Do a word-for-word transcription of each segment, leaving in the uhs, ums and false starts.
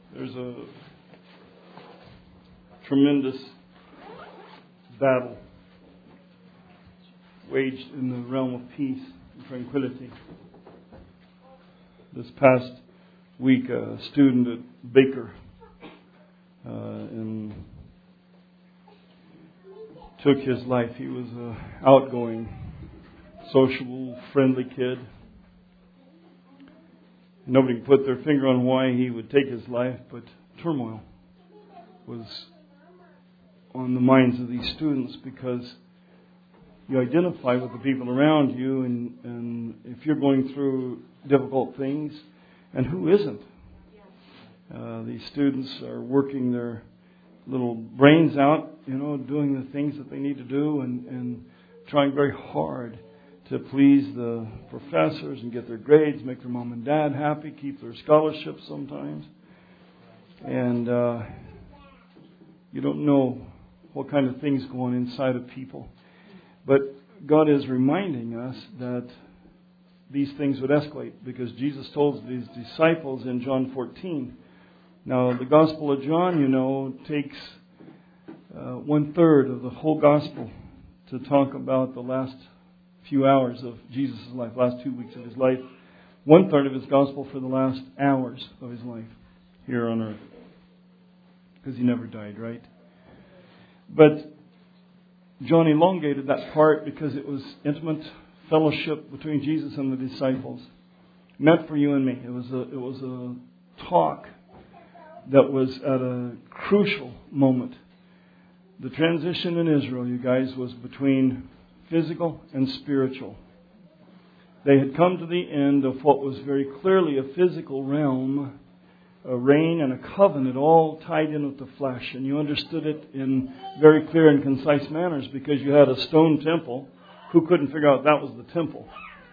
There's a tremendous battle waged in the realm of peace and tranquility. This past week, a student at Baker uh, in, took his life. He was an outgoing, sociable, friendly kid. Nobody could put their finger on why he would take his life, but turmoil was on the minds of these students because you identify with the people around you, and, and if you're going through difficult things, and who isn't? Uh, these students are working their little brains out, you know, doing the things that they need to do, and, and trying very hard to please the professors and get their grades, make their mom and dad happy, keep their scholarships sometimes. And uh, you don't know what kind of things go on inside of people. But God is reminding us that these things would escalate because Jesus told His disciples in John fourteen. Now, the Gospel of John, you know, takes uh, one third of the whole Gospel to talk about the last few hours of Jesus' life, last two weeks of His life. One third of His Gospel for the last hours of His life here on earth. Because He never died, right? But John elongated that part because it was intimate fellowship between Jesus and the disciples, meant for you and me. It was a it was a talk that was at a crucial moment. The transition in Israel, you guys, was between physical and spiritual. They had come to the end of what was very clearly a physical realm, a reign and a covenant all tied in with the flesh. And you understood it in very clear and concise manners because you had a stone temple. Who couldn't figure out that was the temple?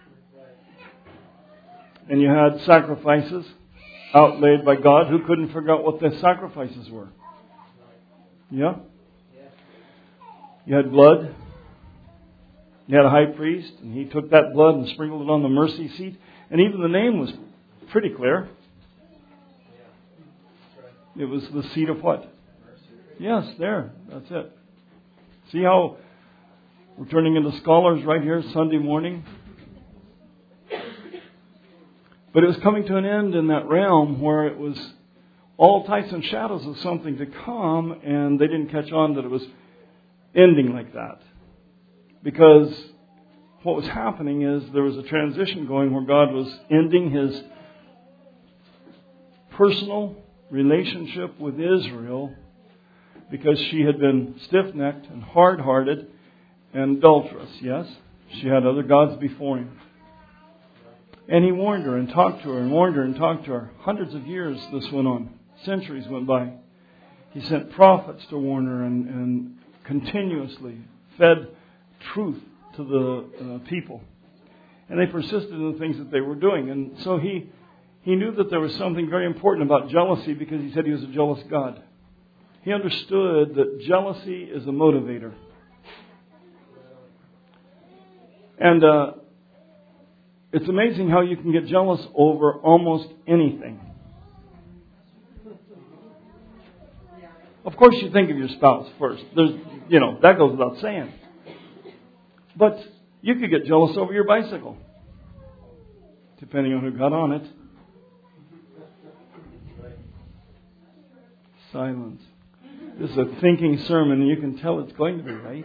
And you had sacrifices outlaid by God. Who couldn't figure out what the sacrifices were? Yeah? You had blood. You had a high priest, and he took that blood and sprinkled it on the mercy seat. And even the name was pretty clear. It was the seat of what? Yes, there. That's it. See how we're turning into scholars right here Sunday morning? But it was coming to an end in that realm where it was all types and shadows of something to come, and they didn't catch on that it was ending like that. Because what was happening is there was a transition going where God was ending His personal relationship with Israel because she had been stiff-necked and hard-hearted and adulterous, yes? She had other gods before Him. And He warned her and talked to her and warned her and talked to her. Hundreds of years this went on. Centuries went by. He sent prophets to warn her and, and continuously fed truth to the uh, people. And they persisted in the things that they were doing. And so he he knew that there was something very important about jealousy because He said He was a jealous God. He understood that jealousy is a motivator. And uh, it's amazing how you can get jealous over almost anything. Of course you think of your spouse first. There's, you know, that goes without saying. But you could get jealous over your bicycle, depending on who got on it. Silence. This is a thinking sermon, and you can tell it's going to be, right?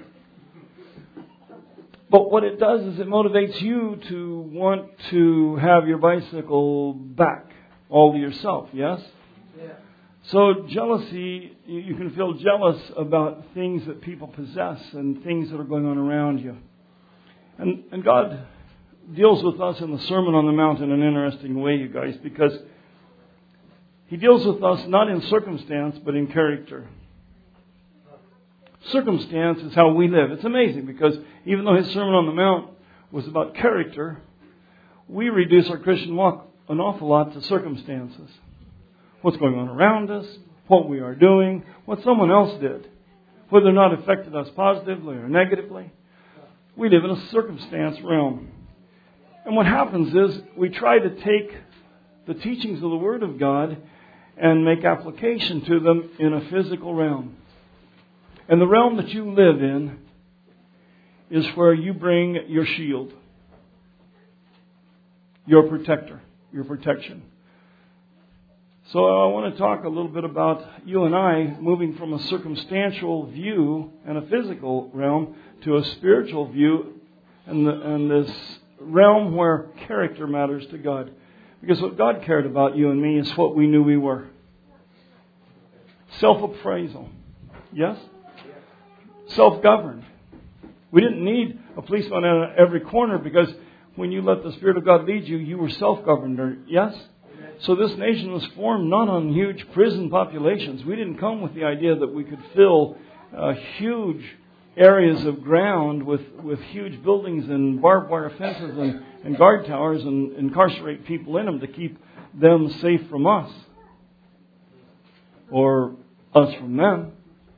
But what it does is it motivates you to want to have your bicycle back all to yourself, yes? Yeah. So jealousy, you can feel jealous about things that people possess and things that are going on around you. And, and God deals with us in the Sermon on the Mount in an interesting way, you guys, because He deals with us not in circumstance, but in character. Circumstance is how we live. It's amazing because even though His Sermon on the Mount was about character, we reduce our Christian walk an awful lot to circumstances. What's going on around us, what we are doing, what someone else did, whether or not it affected us positively or negatively. We live in a circumstance realm. And what happens is we try to take the teachings of the Word of God and make application to them in a physical realm. And the realm that you live in is where you bring your shield, your protector, your protection. So I want to talk a little bit about you and I moving from a circumstantial view and a physical realm to a spiritual view and, the, and this realm where character matters to God. Because what God cared about you and me is what we knew we were. Self-appraisal. Yes? Self-governed. We didn't need a policeman at every corner because when you let the Spirit of God lead you, you were self-governed. Yes? So this nation was formed not on huge prison populations. We didn't come with the idea that we could fill uh, huge areas of ground with, with huge buildings and barbed wire fences and, and guard towers and incarcerate people in them to keep them safe from us. Or us from them.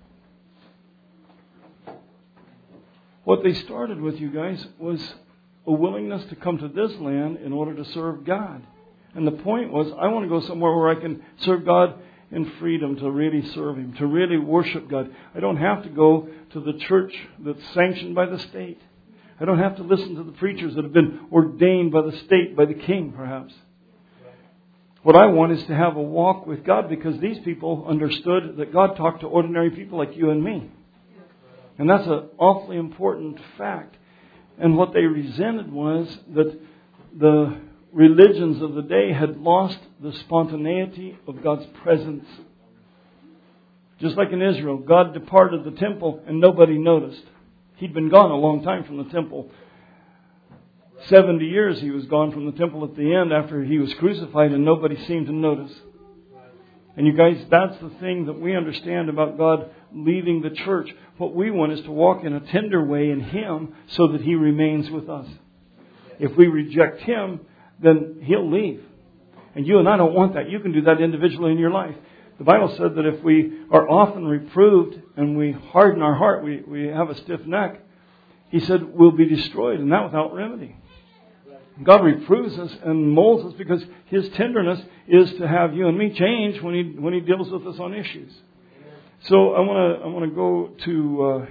What they started with, you guys, was a willingness to come to this land in order to serve God. And the point was, I want to go somewhere where I can serve God in freedom, to really serve Him, to really worship God. I don't have to go to the church that's sanctioned by the state. I don't have to listen to the preachers that have been ordained by the state, by the king, perhaps. What I want is to have a walk with God, because these people understood that God talked to ordinary people like you and me. And that's an awfully important fact. And what they resented was that the religions of the day had lost the spontaneity of God's presence. Just like in Israel, God departed the temple and nobody noticed. He'd been gone a long time from the temple. seventy years he was gone from the temple at the end after he was crucified, and nobody seemed to notice. And you guys, that's the thing that we understand about God leaving the church. What we want is to walk in a tender way in Him so that He remains with us. If we reject Him, then He'll leave. And you and I don't want that. You can do that individually in your life. The Bible said that if we are often reproved and we harden our heart, we, we have a stiff neck, He said we'll be destroyed, and that without remedy. God reproves us and molds us because His tenderness is to have you and me change when He when He deals with us on issues. So I want to I want to go to uh,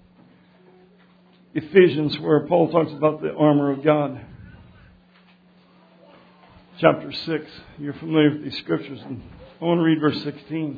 Ephesians, where Paul talks about the armor of God. Chapter six. You're familiar with these scriptures. And I want to read verse sixteen.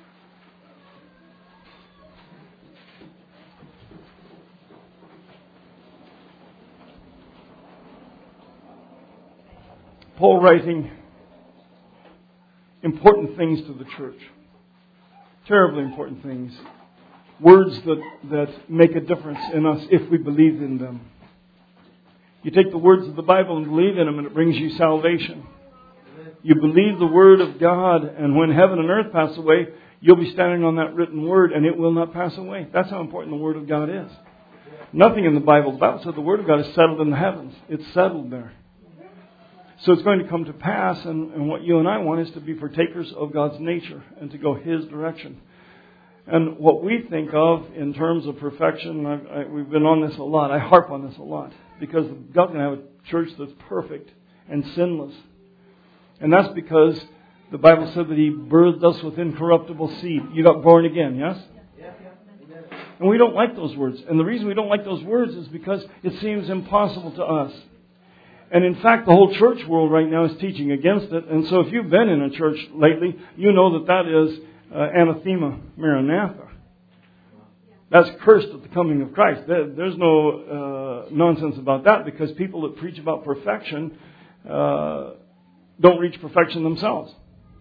Paul writing important things to the church. Terribly important things. Words that, that make a difference in us if we believe in them. You take the words of the Bible and believe in them, and it brings you salvation. You believe the Word of God, and when heaven and earth pass away, you'll be standing on that written Word, and it will not pass away. That's how important the Word of God is. Nothing in the Bible. The Bible said the Word of God is settled in the heavens. It's settled there. So it's going to come to pass, and, and what you and I want is to be partakers of God's nature and to go His direction. And what we think of in terms of perfection, I've, I, we've been on this a lot. I harp on this a lot because God's going to have a church that's perfect and sinless. And that's because the Bible said that He birthed us with incorruptible seed. You got born again, yes? And we don't like those words. And the reason we don't like those words is because it seems impossible to us. And in fact, the whole church world right now is teaching against it. And so if you've been in a church lately, you know that that is uh, anathema maranatha. That's cursed at the coming of Christ. There, there's no uh, nonsense about that, because people that preach about perfection uh, don't reach perfection themselves.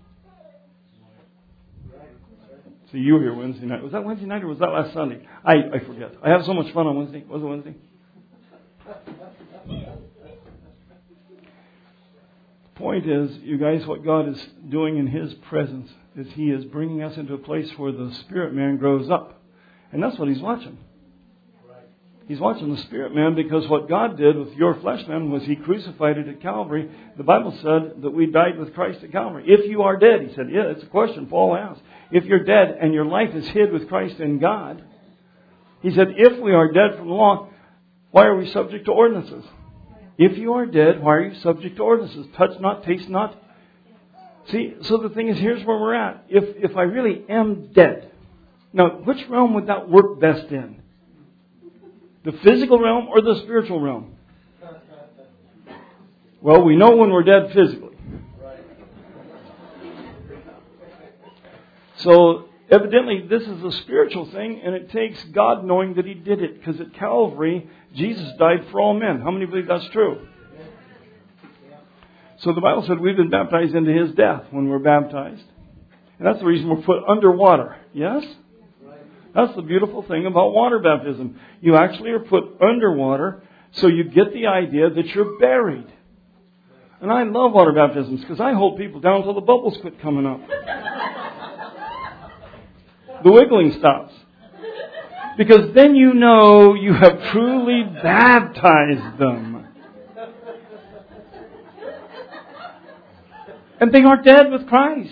See, you were here Wednesday night. Was that Wednesday night or was that last Sunday? I, I forget. I have so much fun on Wednesday. Was it Wednesday? Point is, you guys, what God is doing in His presence is He is bringing us into a place where the spirit man grows up. And that's what He's watching. He's watching the spirit man, because what God did with your flesh man was He crucified it at Calvary. The Bible said that we died with Christ at Calvary. If you are dead, He said, yeah, it's a question Paul asked. If you're dead and your life is hid with Christ in God, He said, if we are dead from the law, why are we subject to ordinances? If you are dead, why are you subject to ordinances? Touch not, taste not, See, so the thing is, here's where we're at. If if I really am dead, now which realm would that work best in? The physical realm or the spiritual realm? Well, we know when we're dead physically. So evidently, this is a spiritual thing, and it takes God knowing that He did it. Because at Calvary, Jesus died for all men. How many believe that's true? So the Bible said we've been baptized into His death when we're baptized. And that's the reason we're put underwater. Yes? That's the beautiful thing about water baptism. You actually are put underwater, so you get the idea that you're buried. And I love water baptisms because I hold people down until the bubbles quit coming up. The wiggling stops. Because then you know you have truly baptized them. And they are dead with Christ.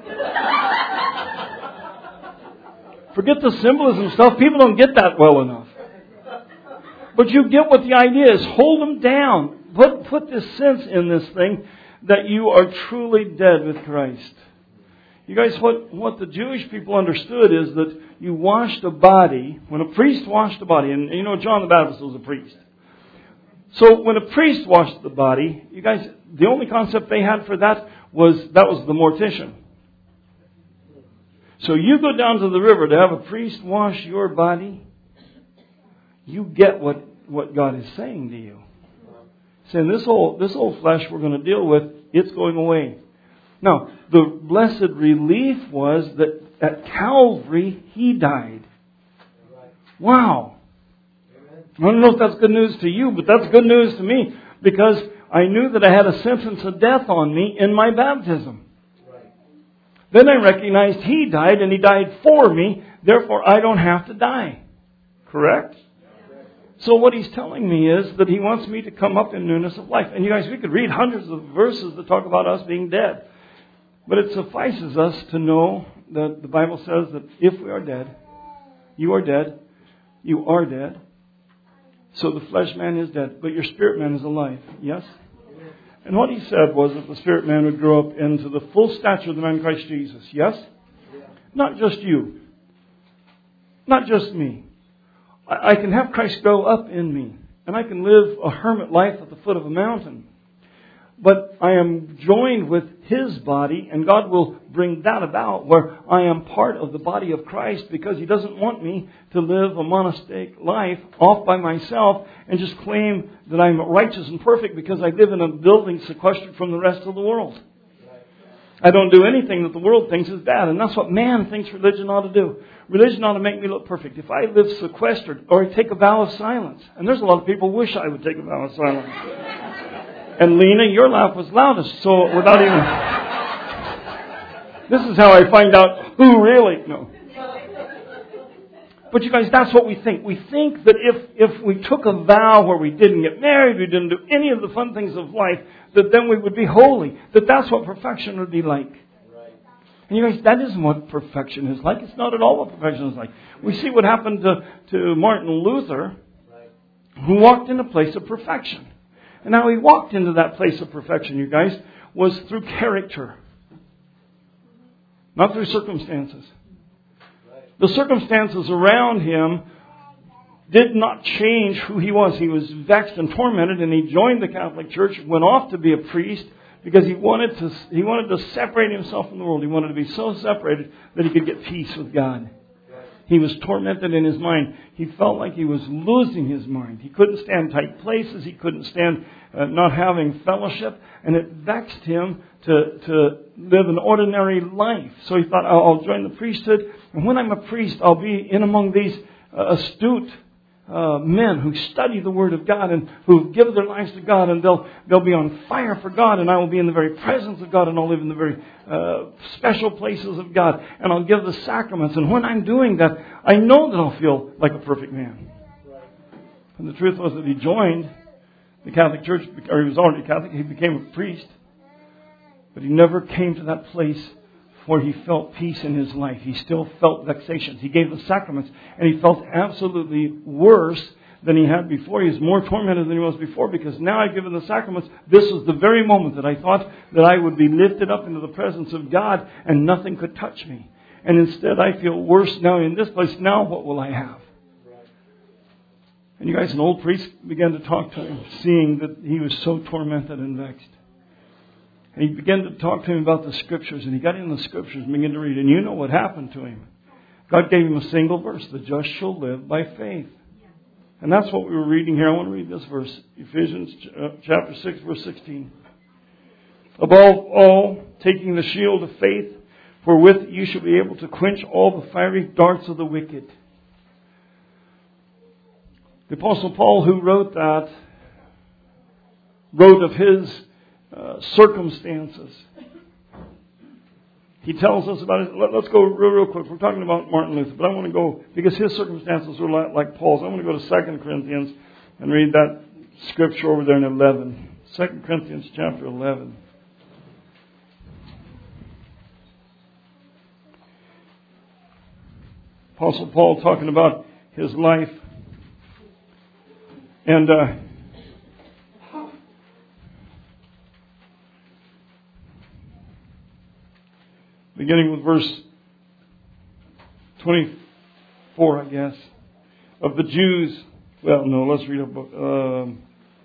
Forget the symbolism stuff. People don't get that well enough. But you get what the idea is. Hold them down. Put, put this sense in this thing that you are truly dead with Christ. You guys, what, what the Jewish people understood is that you washed a body, when a priest washed a body, and you know John the Baptist was a priest. So when a priest washed the body, you guys, the only concept they had for that was, that was the mortician. So you go down to the river to have a priest wash your body, you get what, what God is saying to you. Saying this old, this old flesh we're going to deal with, it's going away. Now, the blessed relief was that at Calvary, He died. Wow. I don't know if that's good news to you, but that's good news to me. Because I knew that I had a sentence of death on me in my baptism. Then I recognized He died, and He died for me. Therefore, I don't have to die. Correct? So what He's telling me is that He wants me to come up in newness of life. And you guys, we could read hundreds of verses that talk about us being dead. But it suffices us to know that the Bible says that if we are dead, you are dead, you are dead. So the flesh man is dead, but your spirit man is alive. Yes? And what He said was that the spirit man would grow up into the full stature of the man Christ Jesus. Yes? Not just you. Not just me. I can have Christ grow up in me. And I can live a hermit life at the foot of a mountain. But I am joined with His body, and God will bring that about where I am part of the body of Christ, because He doesn't want me to live a monastic life off by myself and just claim that I'm righteous and perfect because I live in a building sequestered from the rest of the world. I don't do anything that the world thinks is bad, and that's what man thinks religion ought to do. Religion ought to make me look perfect. If I live sequestered or I take a vow of silence, and there's a lot of people who wish I would take a vow of silence. And Lena, your laugh was loudest, so without even... This is how I find out who really... No. But you guys, that's what we think. We think that if, if we took a vow where we didn't get married, we didn't do any of the fun things of life, that then we would be holy. That that's what perfection would be like. And you guys, that isn't what perfection is like. It's not at all what perfection is like. We see what happened to, to Martin Luther, who walked in a place of perfection. And how he walked into that place of perfection, you guys, was through character. Not through circumstances. The circumstances around him did not change who he was. He was vexed and tormented, and he joined the Catholic Church, went off to be a priest, because he wanted to he wanted to separate himself from the world. He wanted to be so separated that he could get peace with God. He was tormented in his mind. He felt like he was losing his mind. He couldn't stand tight places. He couldn't stand uh, not having fellowship. And it vexed him to, to live an ordinary life. So he thought, I'll, I'll join the priesthood. And when I'm a priest, I'll be in among these uh, astute uh, men who study the Word of God and who give their lives to God. And they'll, they'll be on fire for God. And I will be in the very presence of God. And I'll live in the very uh, special places of God. And I'll give the sacraments. And when I'm doing that, I know that I'll feel like a perfect man. And the truth was that he joined the Catholic Church, or he was already Catholic. He became a priest. But he never came to that place where he felt peace in his life. He still felt vexations. He gave the sacraments, and he felt absolutely worse than he had before. He was more tormented than he was before, because now I've given the sacraments. This was the very moment that I thought that I would be lifted up into the presence of God and nothing could touch me. And instead I feel worse now in this place. Now what will I have? And you guys, an old priest began to talk to him, seeing that he was so tormented and vexed. And he began to talk to him about the Scriptures. And he got in the Scriptures and began to read. And you know what happened to him. God gave him a single verse. The just shall live by faith. And that's what we were reading here. I want to read this verse. Ephesians chapter six, verse sixteen. Above all, taking the shield of faith, wherewith you shall be able to quench all the fiery darts of the wicked. The Apostle Paul, who wrote that, wrote of his uh, circumstances. He tells us about it. Let, let's go real, real quick. We're talking about Martin Luther, but I want to go, because his circumstances were like, like Paul's. I want to go to Second Corinthians and read that scripture over there in eleven. Second Corinthians chapter eleven. Apostle Paul talking about his life. And uh, beginning with verse twenty-four, I guess, of the Jews. Well, no, let's read a book. Um,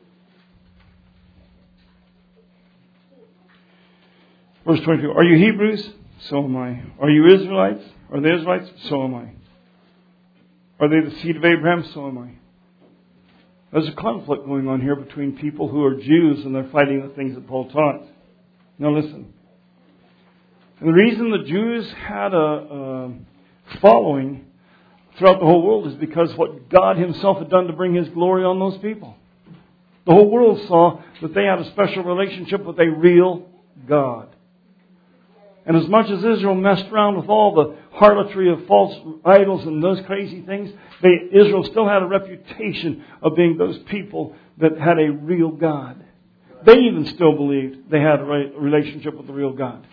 verse twenty-two. Are you Hebrews? So am I. Are you Israelites? Are they Israelites? So am I. Are they the seed of Abraham? So am I. There's a conflict going on here between people who are Jews and they're fighting the things that Paul taught. Now listen. And the reason the Jews had a, a following throughout the whole world is because what God Himself had done to bring His glory on those people. The whole world saw that they had a special relationship with a real God. And as much as Israel messed around with all the harlotry of false idols and those crazy things, they, Israel still had a reputation of being those people that had a real God. They even still believed they had a relationship with the real God.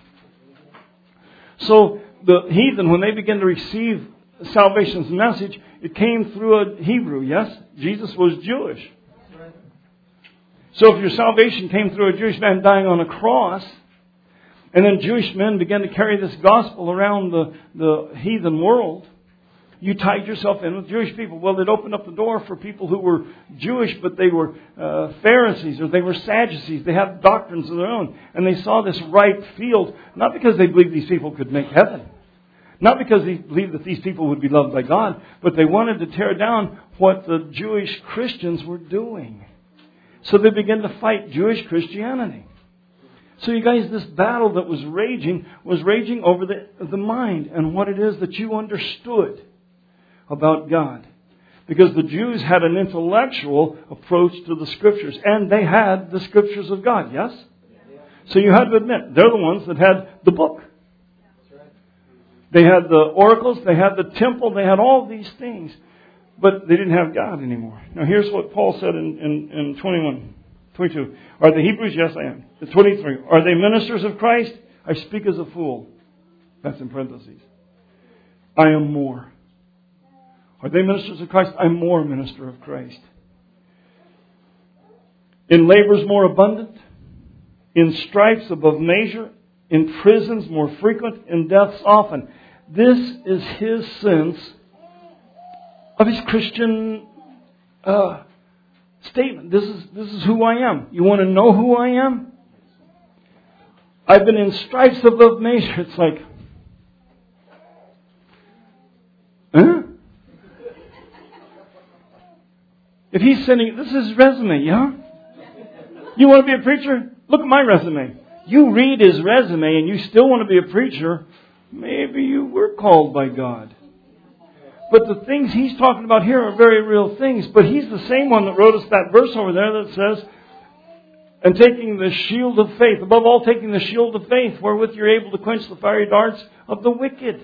So the heathen, when they began to receive salvation's message, it came through a Hebrew, yes? Jesus was Jewish. So if your salvation came through a Jewish man dying on a cross, and then Jewish men began to carry this gospel around the, the heathen world, you tied yourself in with Jewish people. Well, it opened up the door for people who were Jewish, but they were uh, Pharisees or they were Sadducees. They had doctrines of their own. And they saw this ripe field, not because they believed these people could make heaven. Not because they believed that these people would be loved by God, but they wanted to tear down what the Jewish Christians were doing. So they began to fight Jewish Christianity. So you guys, this battle that was raging was raging over the, the mind and what it is that you understood about God. Because the Jews had an intellectual approach to the Scriptures. And they had the Scriptures of God, yes? So you had to admit, they're the ones that had the book. They had the oracles, they had the temple, they had all these things. But they didn't have God anymore. Now here's what Paul said in, in, in twenty-one, twenty-two. Are they Hebrews? Yes, I am. twenty-three. Are they ministers of Christ? I speak as a fool. That's in parentheses. I am more. Are they ministers of Christ? I'm more a minister of Christ. In labors more abundant. In stripes above measure. In prisons more frequent. In deaths often. This is his sense of his Christian uh, statement. This is, this is who I am. You want to know who I am? I've been in stripes above measure. It's like, huh? If he's sending, this is his resume, yeah? You want to be a preacher? Look at my resume. You read his resume and you still want to be a preacher, maybe you were called by God. But the things he's talking about here are very real things. But he's the same one that wrote us that verse over there that says, and taking the shield of faith, above all taking the shield of faith, wherewith you're able to quench the fiery darts of the wicked.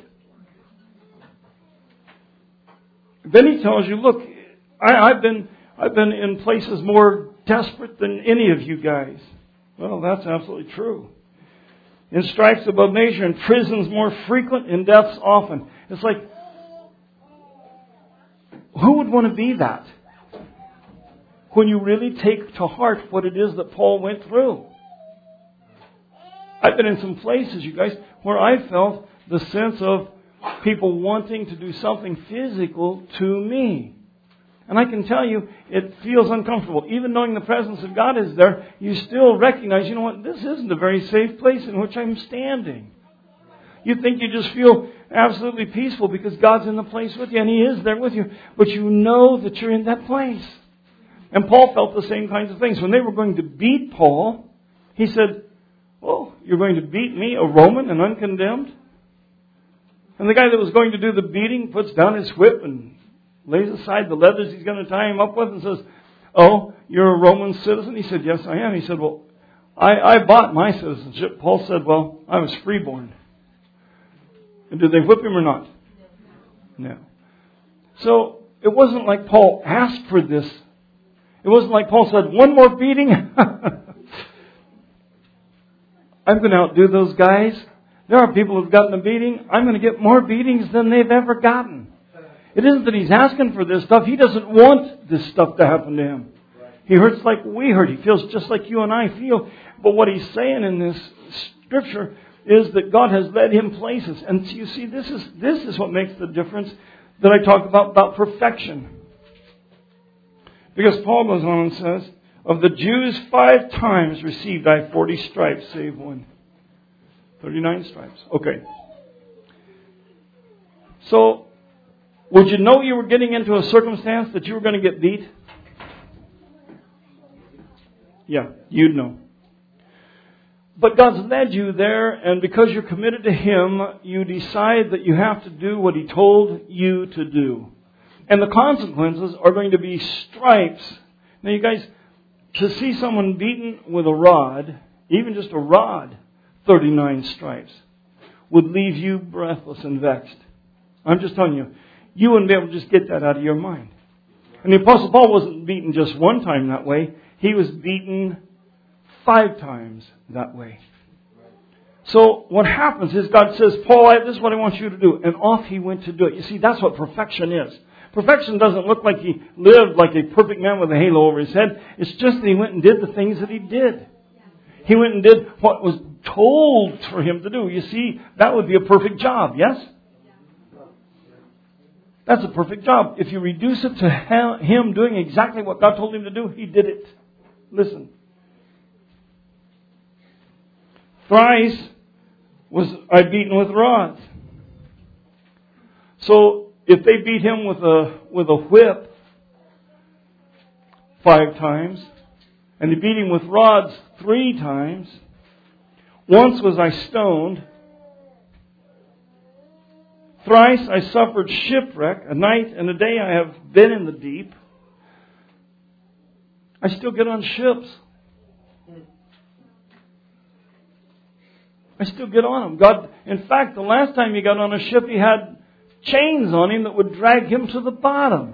Then he tells you, look, I, I've been I've been in places more desperate than any of you guys. Well, that's absolutely true. In stripes above measure, in prisons more frequent, in deaths often. It's like, who would want to be that? when you really take to heart what it is that Paul went through. I've been in some places, you guys, where I felt the sense of people wanting to do something physical to me. And I can tell you, it feels uncomfortable. Even knowing the presence of God is there, you still recognize, you know what, this isn't a very safe place in which I'm standing. You think you just feel absolutely peaceful because God's in the place with you, and He is there with you. But you know that you're in that place. And Paul felt the same kinds of things. When they were going to beat Paul, he said, oh, you're going to beat me, a Roman and uncondemned? And the guy that was going to do the beating puts down his whip and lays aside the leathers he's going to tie him up with and says, oh, you're a Roman citizen? He said, yes, I am. He said, well, I, I bought my citizenship. Paul said, well, I was freeborn. And did they whip him or not? No. So it wasn't like Paul asked for this. It wasn't like Paul said, one more beating? I'm going to outdo those guys. There are people who've gotten a beating. I'm going to get more beatings than they've ever gotten. It isn't that he's asking for this stuff. He doesn't want this stuff to happen to him. He hurts like we hurt. He feels just like you and I feel. But what he's saying in this scripture is that God has led him places. And you see, this is this is what makes the difference that I talk about, about perfection. Because Paul goes on and says, of the Jews five times received I forty stripes, save one. thirty-nine stripes. Okay. So, would you know you were getting into a circumstance that you were going to get beat? Yeah, you'd know. But God's led you there, and because you're committed to Him, you decide that you have to do what He told you to do. And the consequences are going to be stripes. Now you guys, to see someone beaten with a rod, even just a rod, thirty-nine stripes, would leave you breathless and vexed. I'm just telling you, you wouldn't be able to just get that out of your mind. And the Apostle Paul wasn't beaten just one time that way. He was beaten five times that way. So what happens is God says, Paul, this is what I want you to do. And off he went to do it. You see, that's what perfection is. Perfection doesn't look like he lived like a perfect man with a halo over his head. It's just that he went and did the things that he did. He went and did what was told for him to do. You see, that would be a perfect job, yes? That's a perfect job. If you reduce it to him doing exactly what God told him to do, he did it. Listen. Thrice was I beaten with rods. So if they beat him with a with a whip five times, and they beat him with rods three times, once was I stoned, thrice I suffered shipwreck, a night and a day I have been in the deep. I still get on ships. I still get on them. God, in fact, the last time he got on a ship, he had chains on him that would drag him to the bottom.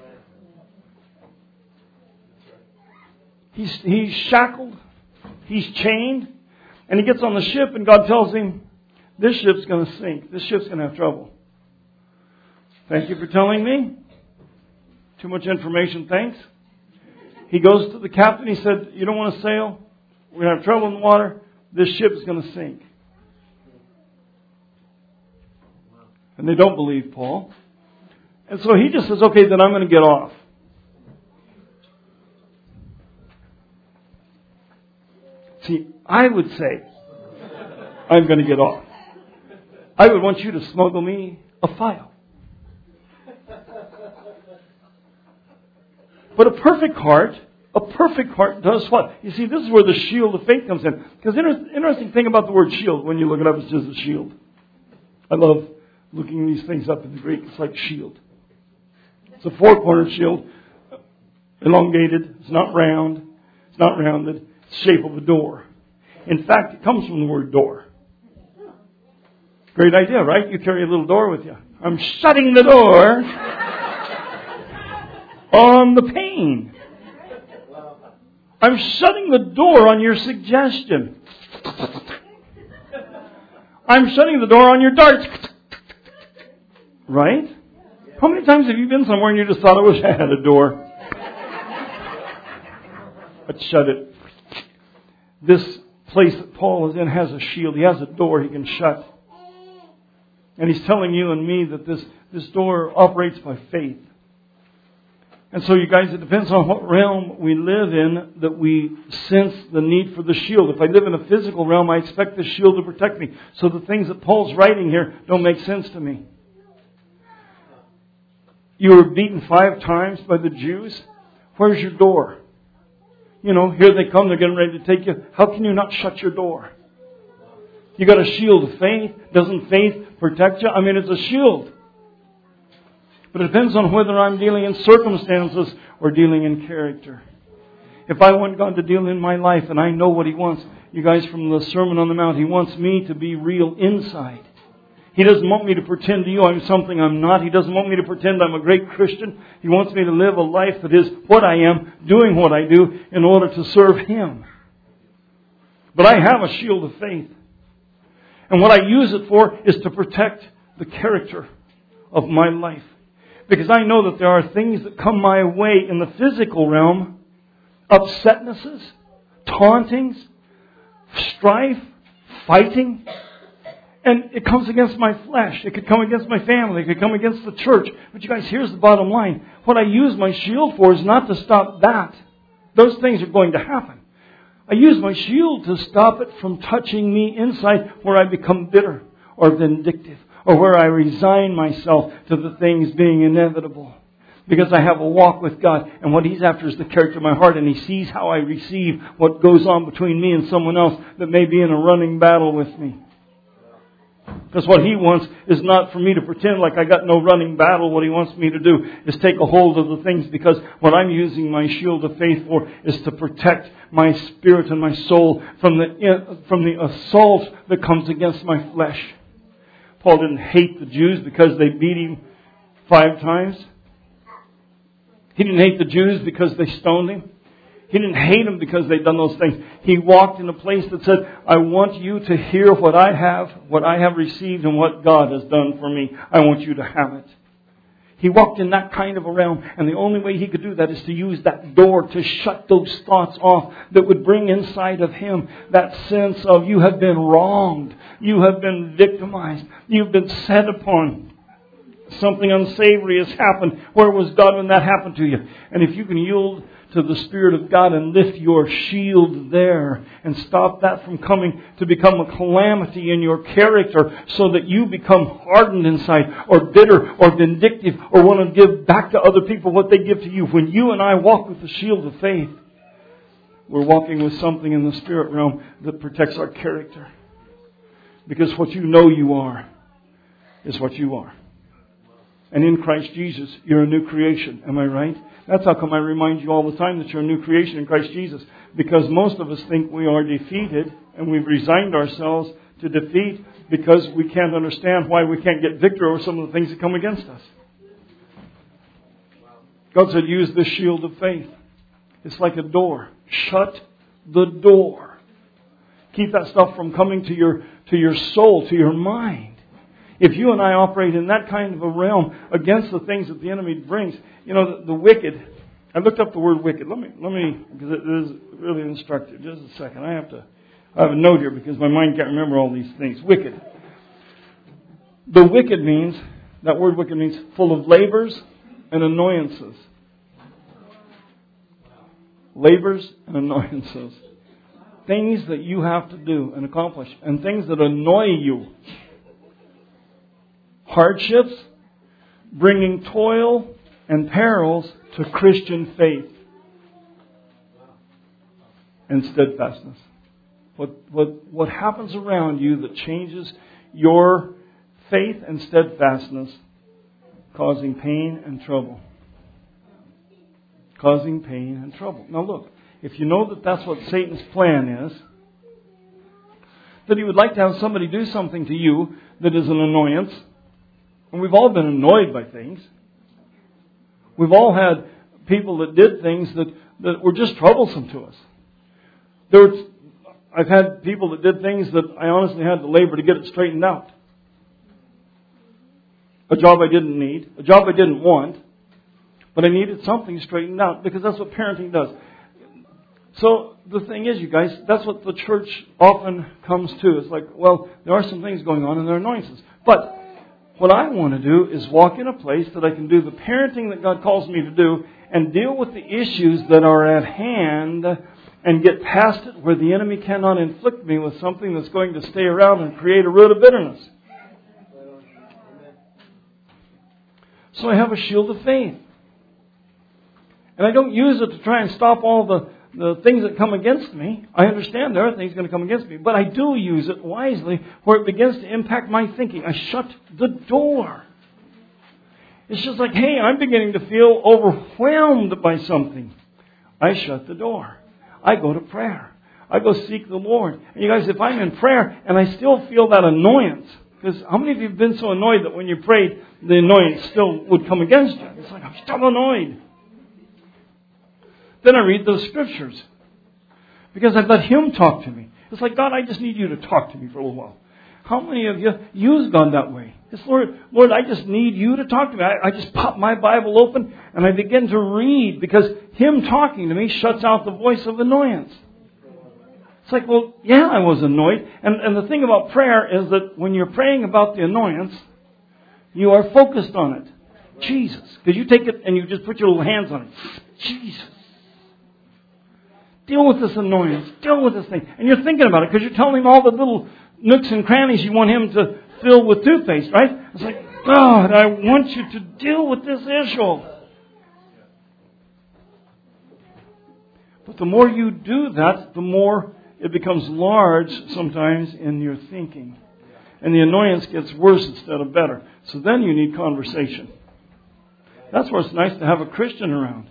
He's, he's shackled. He's chained. And he gets on the ship and God tells him, this ship's going to sink. This ship's going to have trouble. Thank you for telling me. Too much information, thanks. He goes to the captain. He said, you don't want to sail? We're going to have trouble in the water. This ship's going to sink. And they don't believe Paul. And so he just says, okay, then I'm going to get off. See, I would say, I'm going to get off. I would want you to smuggle me a file. But a perfect heart, a perfect heart does what? You see, this is where the shield of faith comes in. Because the inter- interesting thing about the word shield, when you look it up, it's just a shield. I love looking these things up in the Greek. It's like shield. It's a four-cornered shield, elongated. It's not round. It's not rounded. It's the shape of a door. In fact, it comes from the word door. Great idea, right? You carry a little door with you. I'm shutting the door on the pain. I'm shutting the door on your suggestion. I'm shutting the door on your darts. Right? How many times have you been somewhere and you just thought I wish I had a door? Let's shut it. This place that Paul is in has a shield. He has a door he can shut. And he's telling you and me that this, this door operates by faith. And so, you guys, it depends on what realm we live in that we sense the need for the shield. If I live in a physical realm, I expect the shield to protect me. So the things that Paul's writing here don't make sense to me. You were beaten five times by the Jews. Where's your door? You know, here they come, they're getting ready to take you. How can you not shut your door? You got a shield of faith. Doesn't faith protect you? I mean, it's a shield. But it depends on whether I'm dealing in circumstances or dealing in character. If I want God to deal in my life and I know what He wants, you guys, from the Sermon on the Mount, He wants me to be real inside. He doesn't want me to pretend to you I'm something I'm not. He doesn't want me to pretend I'm a great Christian. He wants me to live a life that is what I am, doing what I do in order to serve Him. But I have a shield of faith. And what I use it for is to protect the character of my life. Because I know that there are things that come my way in the physical realm. Upsetnesses, tauntings, strife, fighting. And it comes against my flesh. It could come against my family. It could come against the church. But you guys, here's the bottom line. What I use my shield for is not to stop that. Those things are going to happen. I use my shield to stop it from touching me inside where I become bitter or vindictive or where I resign myself to the things being inevitable. Because I have a walk with God, and what He's after is the character of my heart, and He sees how I receive what goes on between me and someone else that may be in a running battle with me. Because what He wants is not for me to pretend like I got no running battle. What He wants me to do is take a hold of the things, because what I'm using my shield of faith for is to protect my spirit and my soul from the from the assault that comes against my flesh. Paul didn't hate the Jews because they beat him five times. He didn't hate the Jews because they stoned him. He didn't hate them because they'd done those things. He walked in a place that said, I want you to hear what I have, what I have received, and what God has done for me. I want you to have it. He walked in that kind of a realm, and the only way he could do that is to use that door to shut those thoughts off that would bring inside of him that sense of you have been wronged, you have been victimized, you've been set upon. Something unsavory has happened. Where was God when that happened to you? And if you can yield to the Spirit of God and lift your shield there and stop that from coming to become a calamity in your character so that you become hardened inside or bitter or vindictive or want to give back to other people what they give to you. When you and I walk with the shield of faith, we're walking with something in the spirit realm that protects our character. Because what you know you are is what you are. And in Christ Jesus, you're a new creation. Am I right? That's how come I remind you all the time that you're a new creation in Christ Jesus. Because most of us think we are defeated and we've resigned ourselves to defeat because we can't understand why we can't get victory over some of the things that come against us. God said, use the shield of faith. It's like a door. Shut the door. Keep that stuff from coming to your, to your soul, to your mind. If you and I operate in that kind of a realm against the things that the enemy brings, you know, the, the wicked. I looked up the word wicked. Let me, let me, because it is really instructive. Just a second. I have to, I have a note here because my mind can't remember all these things. Wicked. The wicked means, that word wicked means full of labors and annoyances. Labors and annoyances. Things that you have to do and accomplish. And things that annoy you. Hardships, bringing toil and perils to Christian faith and steadfastness. What, what, what happens around you that changes your faith and steadfastness, causing pain and trouble. Causing pain and trouble. Now look, if you know that that's what Satan's plan is, that he would like to have somebody do something to you that is an annoyance. And we've all been annoyed by things. We've all had people that did things that, that were just troublesome to us. There were, I've had people that did things that I honestly had to labor to get it straightened out. A job I didn't need. A job I didn't want. But I needed something straightened out because that's what parenting does. So the thing is, you guys, that's what the church often comes to. It's like, well, there are some things going on and there are annoyances. But what I want to do is walk in a place that I can do the parenting that God calls me to do and deal with the issues that are at hand and get past it where the enemy cannot inflict me with something that's going to stay around and create a root of bitterness. So I have a shield of faith. And I don't use it to try and stop all the, the things that come against me. I understand there are things going to come against me. But I do use it wisely where it begins to impact my thinking. I shut the door. It's just like, hey, I'm beginning to feel overwhelmed by something. I shut the door. I go to prayer. I go seek the Lord. And you guys, if I'm in prayer and I still feel that annoyance, because how many of you have been so annoyed that when you prayed, the annoyance still would come against you? It's like, I'm still annoyed. Then I read those scriptures. Because I've let Him talk to me. It's like, God, I just need you to talk to me for a little while. How many of you use God that way? It's, Lord, Lord, I just need you to talk to me. I, I just pop my Bible open and I begin to read because Him talking to me shuts out the voice of annoyance. It's like, well, yeah, I was annoyed. And, and the thing about prayer is that when you're praying about the annoyance, you are focused on it. Jesus. Because you take it and you just put your little hands on it. Jesus. Deal with this annoyance. Deal with this thing. And you're thinking about it because you're telling Him all the little nooks and crannies you want Him to fill with toothpaste, right? It's like, God, I want you to deal with this issue. But the more you do that, the more it becomes large sometimes in your thinking. And the annoyance gets worse instead of better. So then you need conversation. That's where it's nice to have a Christian around.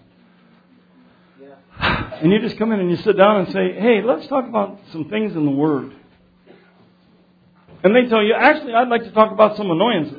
And you just come in and you sit down and say, hey, let's talk about some things in the Word. And they tell you, actually, I'd like to talk about some annoyances.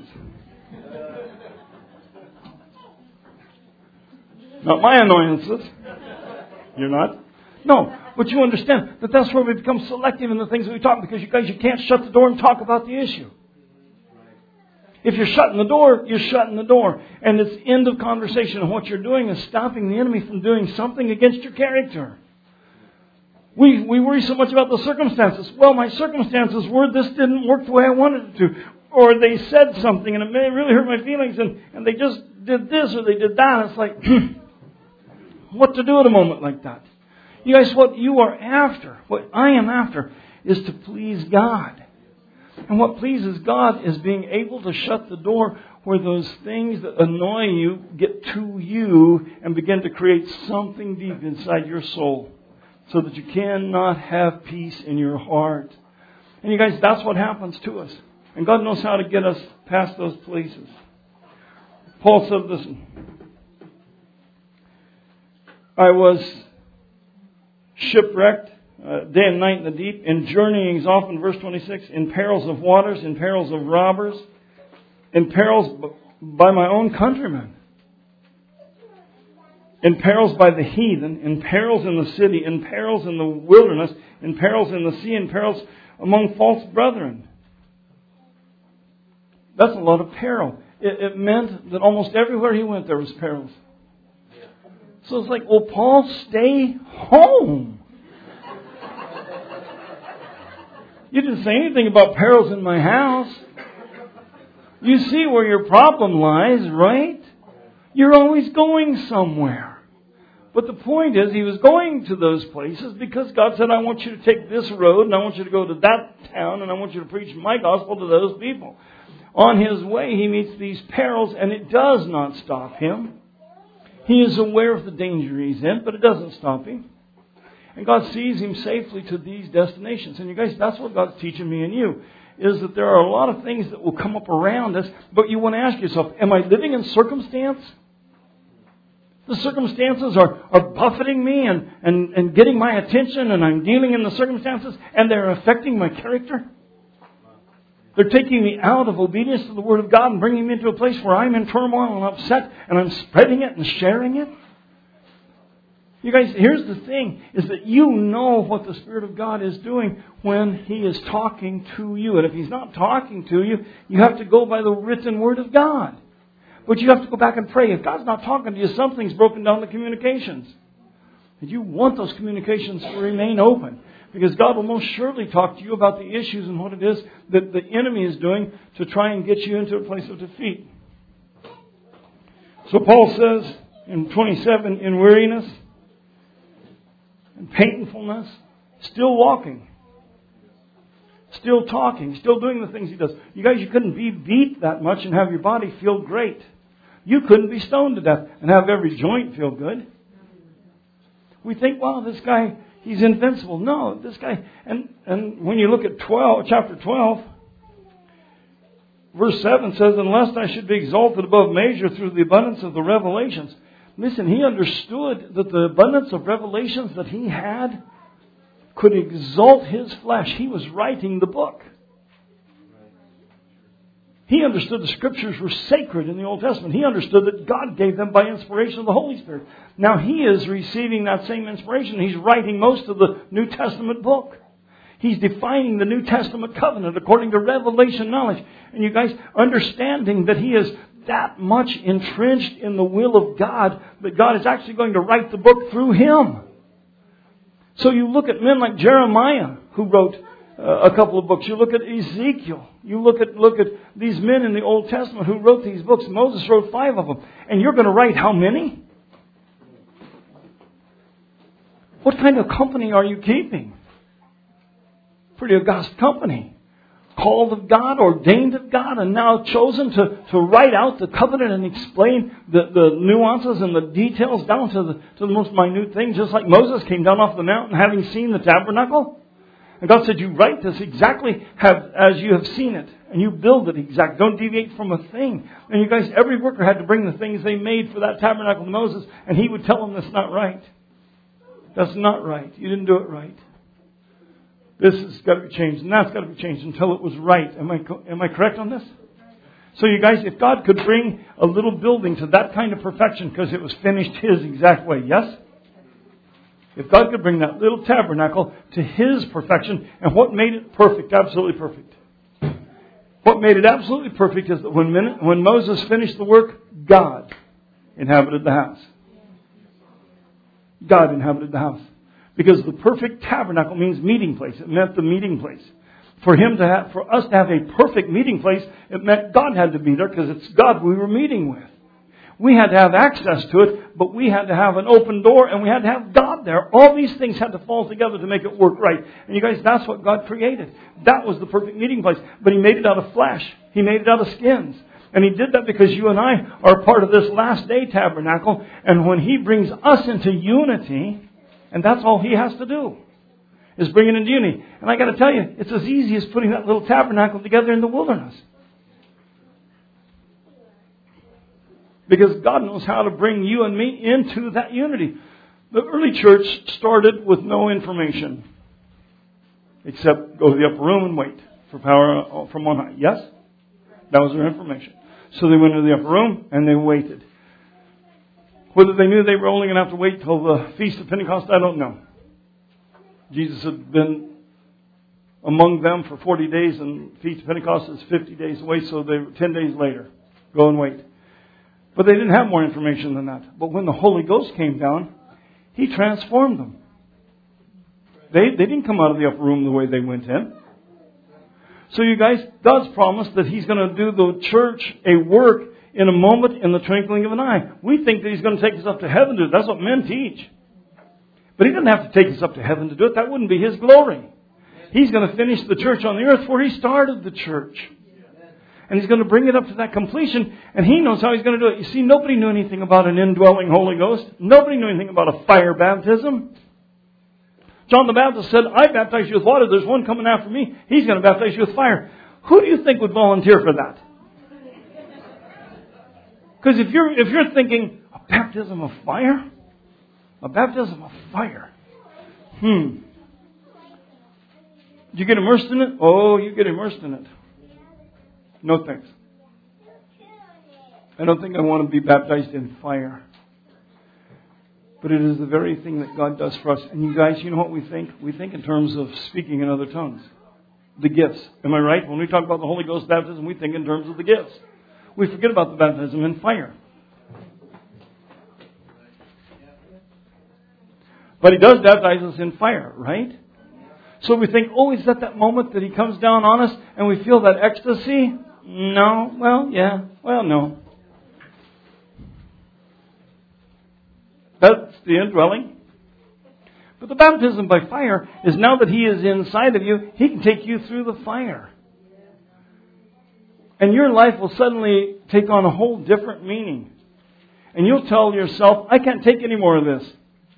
Not my annoyances. You're not? No. But you understand that that's where we become selective in the things that we talk, because you guys, you can't shut the door and talk about the issue. If you're shutting the door, you're shutting the door. And it's end of conversation. And what you're doing is stopping the enemy from doing something against your character. We we worry so much about the circumstances. Well, my circumstances were this didn't work the way I wanted it to. Or they said something and it may really hurt my feelings and, and they just did this or they did that. It's like, what to do at a moment like that? You guys, what you are after, what I am after, is to please God. And what pleases God is being able to shut the door where those things that annoy you get to you and begin to create something deep inside your soul so that you cannot have peace in your heart. And you guys, that's what happens to us. And God knows how to get us past those places. Paul said, listen, I was shipwrecked uh, day and night in the deep, in journeyings often, verse twenty-six, in perils of waters, in perils of robbers, in perils by my own countrymen, in perils by the heathen, in perils in the city, in perils in the wilderness, in perils in the sea, in perils among false brethren. That's a lot of peril. It, it meant that almost everywhere he went there was perils. So it's like, well, Paul, stay home. You didn't say anything about perils in my house. You see where your problem lies, right? You're always going somewhere. But the point is, he was going to those places because God said, I want you to take this road and I want you to go to that town and I want you to preach my gospel to those people. On his way, he meets these perils and it does not stop him. He is aware of the danger he's in, but it doesn't stop him. And God sees him safely to these destinations. And you guys, that's what God's teaching me and you, is that there are a lot of things that will come up around us, but you want to ask yourself, am I living in circumstance? The circumstances are, are buffeting me and, and, and getting my attention, and I'm dealing in the circumstances, and they're affecting my character. They're taking me out of obedience to the Word of God and bringing me into a place where I'm in turmoil and upset, and I'm spreading it and sharing it. You guys, here's the thing, is that you know what the Spirit of God is doing when He is talking to you. And if He's not talking to you, you have to go by the written Word of God. But you have to go back and pray. If God's not talking to you, something's broken down the communications. And you want those communications to remain open. Because God will most surely talk to you about the issues and what it is that the enemy is doing to try and get you into a place of defeat. So Paul says in twenty-seven, in weariness and painfulness, still walking, still talking, still doing the things he does. You guys, you couldn't be beat that much and have your body feel great. You couldn't be stoned to death and have every joint feel good. We think, wow, this guy, he's invincible. No, this guy, and, and when you look at twelve, chapter twelve, verse seven says, unless I should be exalted above measure through the abundance of the revelations. Listen, he understood that the abundance of revelations that he had could exalt his flesh. He was writing the book. He understood the Scriptures were sacred in the Old Testament. He understood that God gave them by inspiration of the Holy Spirit. Now he is receiving that same inspiration. He's writing most of the New Testament book. He's defining the New Testament covenant according to revelation knowledge. And you guys, understanding that he is that much entrenched in the will of God, that God is actually going to write the book through him. So you look at men like Jeremiah, who wrote Uh, a couple of books. You look at Ezekiel. You look at look at these men in the Old Testament who wrote these books. Moses wrote five of them. And you're going to write how many? What kind of company are you keeping? Pretty august company. Called of God, ordained of God, and now chosen to, to write out the covenant and explain the, the nuances and the details down to the, to the most minute thing. Just like Moses came down off the mountain having seen the tabernacle. And God said, you write this exactly have, as you have seen it. And you build it exact. Don't deviate from a thing. And you guys, every worker had to bring the things they made for that tabernacle to Moses. And he would tell them that's not right. That's not right. You didn't do it right. This has got to be changed. And that's got to be changed until it was right. Am I, am I correct on this? So you guys, if God could bring a little building to that kind of perfection because it was finished His exact way, yes? If God could bring that little tabernacle to His perfection, and what made it perfect, absolutely perfect? What made it absolutely perfect is that when, when Moses finished the work, God inhabited the house. God inhabited the house. Because the perfect tabernacle means meeting place. It meant the meeting place. For him to have, for us to have a perfect meeting place, it meant God had to be there because it's God we were meeting with. We had to have access to it, but we had to have an open door and we had to have God there. All these things had to fall together to make it work right. And you guys, that's what God created. That was the perfect meeting place. But He made it out of flesh. He made it out of skins. And He did that because you and I are part of this last day tabernacle. And when He brings us into unity, and that's all He has to do, is bring it into unity. And I got to tell you, it's as easy as putting that little tabernacle together in the wilderness. Because God knows how to bring you and me into that unity. The early church started with no information. Except go to the upper room and wait for power from on high. Yes? That was their information. So they went to the upper room and they waited. Whether they knew they were only going to have to wait till the Feast of Pentecost, I don't know. Jesus had been among them for forty days and Feast of Pentecost is fifty days away. So they were ten days later. Go and wait. But they didn't have more information than that. But when the Holy Ghost came down, He transformed them. They, they didn't come out of the upper room the way they went in. So you guys, God's promised that He's going to do the church a work in a moment, in the twinkling of an eye. We think that He's going to take us up to heaven to do it. That's what men teach. But He doesn't have to take us up to heaven to do it. That wouldn't be His glory. He's going to finish the church on the earth where He started the church. And He's going to bring it up to that completion. And He knows how He's going to do it. You see, nobody knew anything about an indwelling Holy Ghost. Nobody knew anything about a fire baptism. John the Baptist said, I baptize you with water. There's one coming after me. He's going to baptize you with fire. Who do you think would volunteer for that? Because if you're, if you're thinking, a baptism of fire? A baptism of fire. Hmm. Did you get immersed in it? Oh, you get immersed in it. No thanks. I don't think I want to be baptized in fire. But it is the very thing that God does for us. And you guys, you know what we think? We think in terms of speaking in other tongues. The gifts. Am I right? When we talk about the Holy Ghost baptism, we think in terms of the gifts. We forget about the baptism in fire. But He does baptize us in fire, right? So we think, oh, is that that moment that He comes down on us and we feel that ecstasy? No. Well, yeah. Well, no. That's the indwelling. But the baptism by fire is now that He is inside of you, He can take you through the fire. And your life will suddenly take on a whole different meaning. And you'll tell yourself, I can't take any more of this.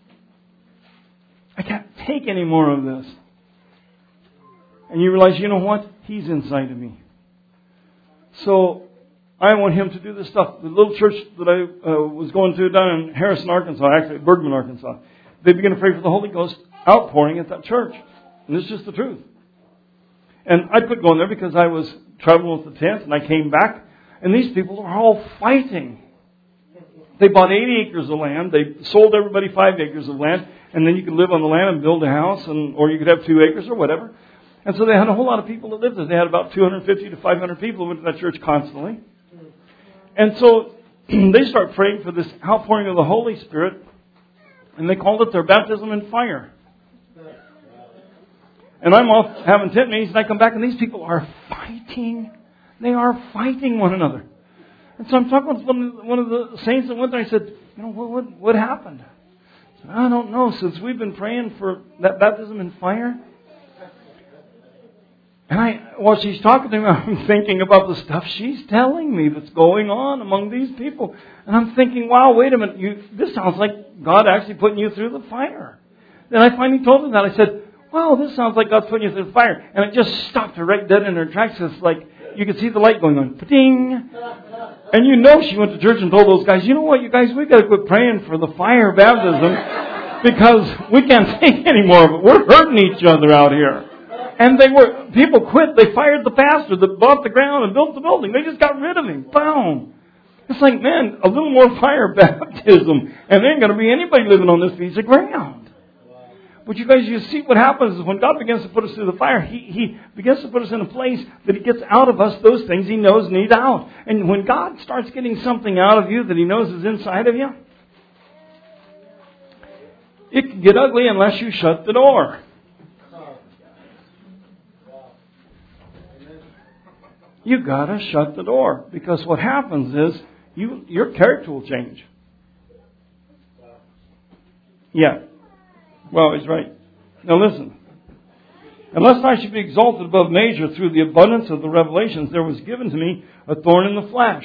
I can't take any more of this. And you realize, you know what? He's inside of me. So I want Him to do this stuff. The little church that I uh, was going to down in Harrison, Arkansas, actually Bergman, Arkansas, they began to pray for the Holy Ghost outpouring at that church. And this is just the truth. And I quit going there because I was traveling with the tent and I came back. And these people are all fighting. They bought eighty acres of land. They sold everybody five acres of land. And then you could live on the land and build a house, and or you could have two acres or whatever. And so they had a whole lot of people that lived there. They had about two hundred fifty to five hundred people who went to that church constantly. And so they start praying for this outpouring of the Holy Spirit. And they called it their baptism in fire. And I'm off having tent meetings, and I come back, and these people are fighting. They are fighting one another. And so I'm talking with one of the saints that went there. I said, you know, what, what, what happened? I said, I don't know. Since we've been praying for that baptism in fire. And I, while she's talking to me, I'm thinking about the stuff she's telling me that's going on among these people. And I'm thinking, wow, wait a minute. You, this sounds like God actually putting you through the fire. Then I finally told her that. I said, wow, this sounds like God's putting you through the fire. And it just stopped her right dead in her tracks. It's like, you could see the light going on. Pa-ding! And you know she went to church and told those guys, you know what, you guys, we've got to quit praying for the fire baptism because we can't take any more of it. We're hurting each other out here. And they were, people quit. They fired the pastor that bought the ground and built the building. They just got rid of him. Boom. It's like, man, a little more fire baptism and there ain't going to be anybody living on this piece of ground. But you guys, you see what happens is when God begins to put us through the fire, He, he begins to put us in a place that He gets out of us those things He knows need out. And when God starts getting something out of you that He knows is inside of you, it can get ugly unless you shut the door. You gotta shut the door. Because what happens is you your character will change. Yeah. Well, he's right. Now listen. Unless I should be exalted above measure through the abundance of the revelations, there was given to me a thorn in the flesh,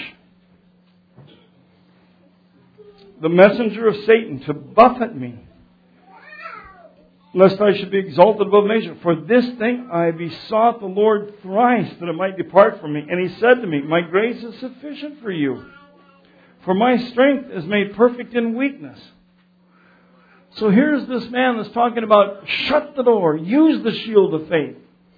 the messenger of Satan, to buffet me, lest I should be exalted above measure. For this thing I besought the Lord thrice, that it might depart from me. And He said to me, my grace is sufficient for you, for my strength is made perfect in weakness. So here's this man that's talking about shut the door, use the shield of faith.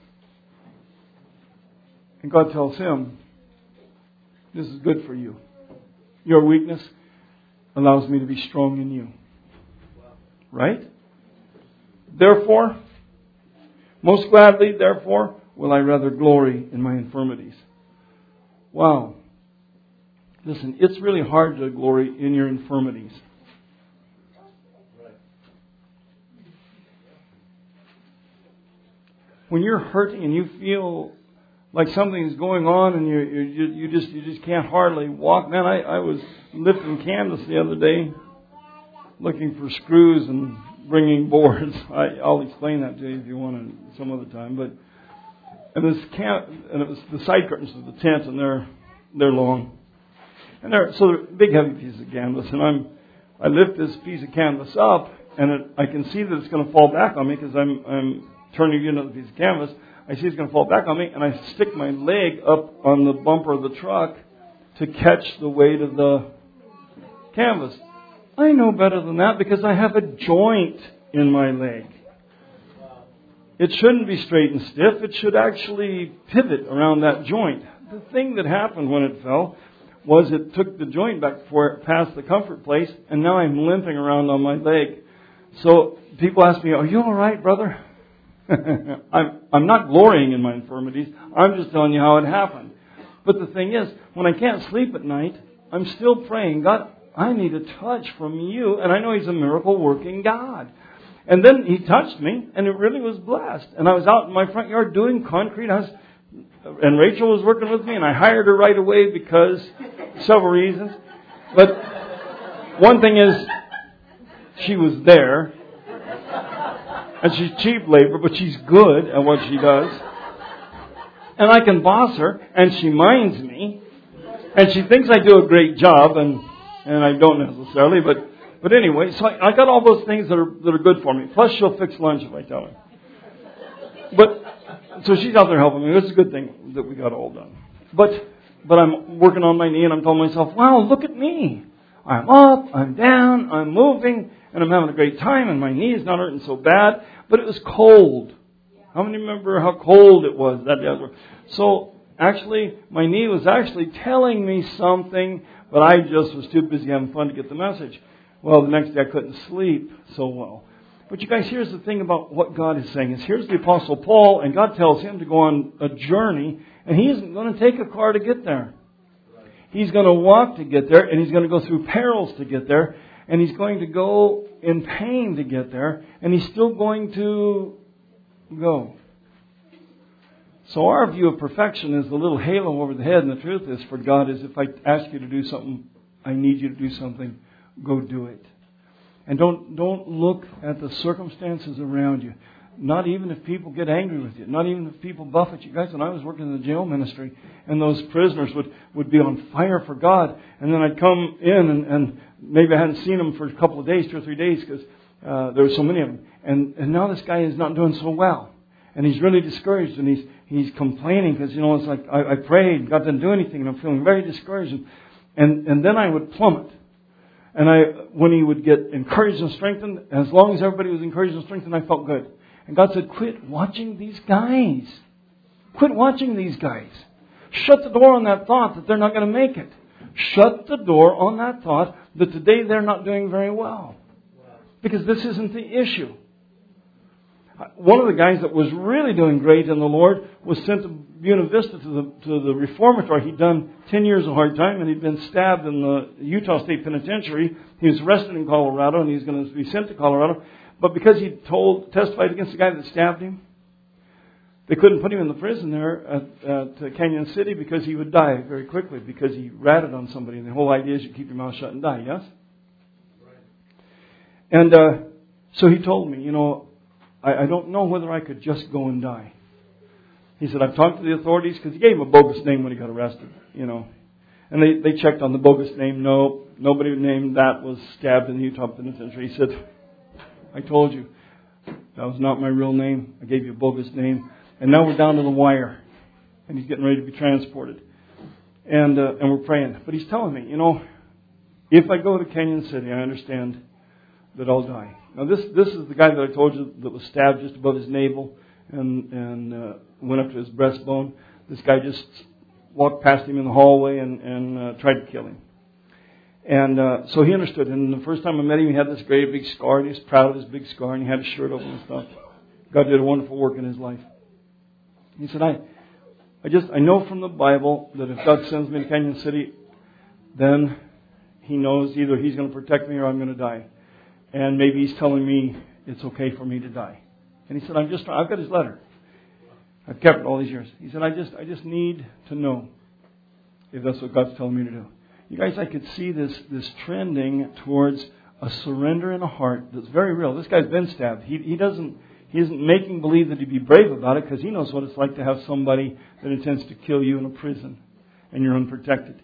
And God tells him, this is good for you. Your weakness allows me to be strong in you. Right? Therefore, most gladly, therefore, will I rather glory in my infirmities. Wow. Listen, it's really hard to glory in your infirmities. When you're hurting and you feel like something's going on and you you you just you just can't hardly walk. Man, I, I was lifting canvas the other day, looking for screws and bringing boards. I, I'll explain that to you if you want to some other time. But and this can and it was the side curtains of the tent, and they're they're long, and they're so they're big heavy pieces of canvas. And I'm I lift this piece of canvas up, and it, I can see that it's going to fall back on me because I'm I'm. turning another piece of canvas. I see it's going to fall back on me, and I stick my leg up on the bumper of the truck to catch the weight of the canvas. I know better than that because I have a joint in my leg. It shouldn't be straight and stiff. It should actually pivot around that joint. The thing that happened when it fell was it took the joint back before it passed the comfort place, and now I'm limping around on my leg. So people ask me, are you all right, brother? I'm, I'm not glorying in my infirmities. I'm just telling you how it happened. But the thing is, when I can't sleep at night, I'm still praying, God, I need a touch from you. And I know He's a miracle working God. And then he touched me, and it really was blessed. And I was out in my front yard doing concrete. I was, and Rachel was working with me, and I hired her right away because several reasons. But one thing is, she was there, and she's cheap labor, but she's good at what she does. And I can boss her, and she minds me, and she thinks I do a great job, and and I don't necessarily, but but anyway, so I, I got all those things that are that are good for me. Plus, she'll fix lunch if I tell her. But so she's out there helping me. It's a good thing that we got all done. But but I'm working on my knee, and I'm telling myself, "Wow, look at me! I'm up, I'm down, I'm moving, and I'm having a great time, and my knee is not hurting so bad." But it was cold. How many remember how cold it was that day? So actually, my knee was actually telling me something, but I just was too busy having fun to get the message. Well, the next day I couldn't sleep so well. But you guys, here's the thing about what God is saying. Is here's the Apostle Paul, and God tells him to go on a journey, and he isn't going to take a car to get there. He's going to walk to get there, and he's going to go through perils to get there, and he's going to go in pain to get there, and he's still going to go. So our view of perfection is the little halo over the head, and the truth is, for God, is if I ask you to do something, I need you to do something, go do it. And don't don't look at the circumstances around you. Not even if people get angry with you. Not even if people buffet you. Guys, when I was working in the jail ministry, and those prisoners would, would be on fire for God, and then I'd come in, and, and maybe I hadn't seen them for a couple of days, two or three days, because uh, there were so many of them. And, and now this guy is not doing so well. And he's really discouraged, and he's he's complaining, because, you know, it's like, I, I prayed, God didn't do anything, and I'm feeling very discouraged. And, and, and then I would plummet. And I, when he would get encouraged and strengthened, as long as everybody was encouraged and strengthened, I felt good. And God said, quit watching these guys. Quit watching these guys. Shut the door on that thought that they're not going to make it. Shut the door on that thought that today they're not doing very well. Because this isn't the issue. One of the guys that was really doing great in the Lord was sent to Buena Vista to the to the reformatory. He'd done ten years of hard time, and he'd been stabbed in the Utah State Penitentiary. He was arrested in Colorado, and he was going to be sent to Colorado. But because he told testified against the guy that stabbed him, they couldn't put him in the prison there at, at Canyon City, because he would die very quickly, because he ratted on somebody. And the whole idea is you keep your mouth shut and die, yes? Right. And uh, so he told me, you know, I, I don't know whether I could just go and die. He said, I've talked to the authorities, because he gave him a bogus name when he got arrested, you know. And they, they checked on the bogus name. No, nobody named that was stabbed in the Utah Penitentiary. He said, I told you, that was not my real name. I gave you a bogus name. And now we're down to the wire. And he's getting ready to be transported. And uh, and we're praying. But he's telling me, you know, if I go to Canyon City, I understand that I'll die. Now this this is the guy that I told you that was stabbed just above his navel and, and uh, went up to his breastbone. This guy just walked past him in the hallway and, and uh, tried to kill him. And uh, so he understood. And the first time I met him, he had this great big scar, and he was proud of his big scar, and he had his shirt open and stuff. God did a wonderful work in his life. He said, I I just, I know from the Bible that if God sends me to Canyon City, then He knows either He's going to protect me or I'm going to die. And maybe He's telling me it's okay for me to die. And he said, I'm just, I've got his letter. I've kept it all these years. He said, I just, I just need to know if that's what God's telling me to do. You guys, I could see this this trending towards a surrender in a heart that's very real. This guy's been stabbed. He he doesn't he isn't making believe that he'd be brave about it, because he knows what it's like to have somebody that intends to kill you in a prison and you're unprotected.